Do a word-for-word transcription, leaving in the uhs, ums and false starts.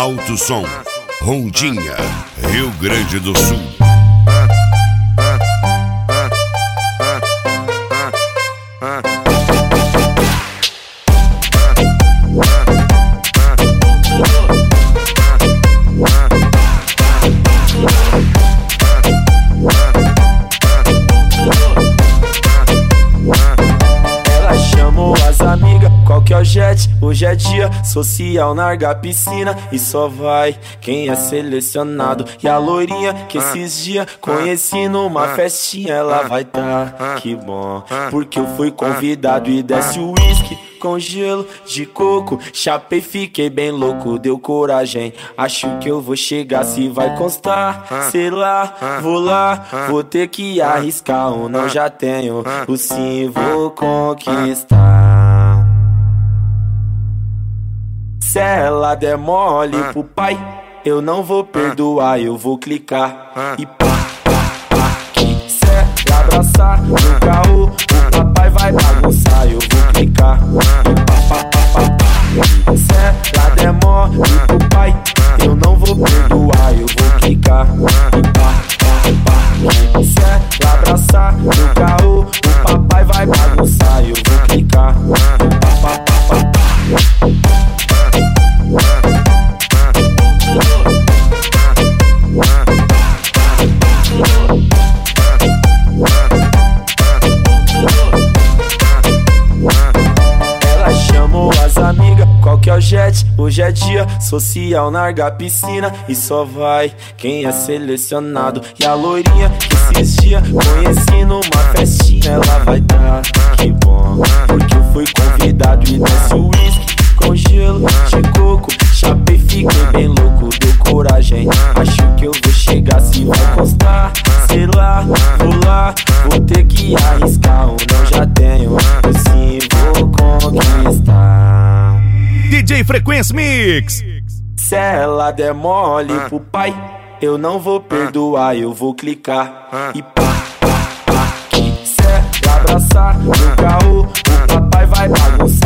Alto Som, Rondinha, Rio Grande do Sul. Ela chamou as amigas, qual que é o jet? Hoje é dia social, larga a piscina e só vai quem é selecionado. E a loirinha que esses dias conheci numa festinha, ela vai tá, que bom, porque eu fui convidado. E desce o uísque com gelo de coco, chapei, fiquei bem louco, deu coragem. Acho que eu vou chegar, se vai constar, sei lá, vou lá, vou ter que arriscar ou não, já tenho o sim, vou conquistar. Se ela der mole pro pai, eu não vou perdoar, eu vou clicar e pá, pá, pá. Se ela abraçar no carro, o papai vai bagunçar, eu vou clicar e pá, pá, pá, pá, pá. Se ela der mole pro pai, eu não vou perdoar, eu vou clicar e pá, pá, pá. Se ela abraçar no carro, o papai vai bagunçar, eu vou clicar e pá, pá, pá, pá, pá. Ela chamou as amigas, qual que é o jet? Hoje é dia social, larga a piscina e só vai quem é selecionado. E a loirinha que esses dias conheci numa festinha, ela vai tá, que bom, porque eu fui convidado. E desce o uísque com gelo de coco, chapei, fiquei bem louco, deu coragem. Acho que eu vou chegar, se vai constar, sei lá, vou lá, vou ter que arriscar ou não, já tenho, sim, vou conquistar. D J Frequência Mix. Se ela der mole pro pai, eu não vou perdoar, eu vou clicar e pá, pá, pá. Se ela abraçar no carro, o papai vai bagunçar.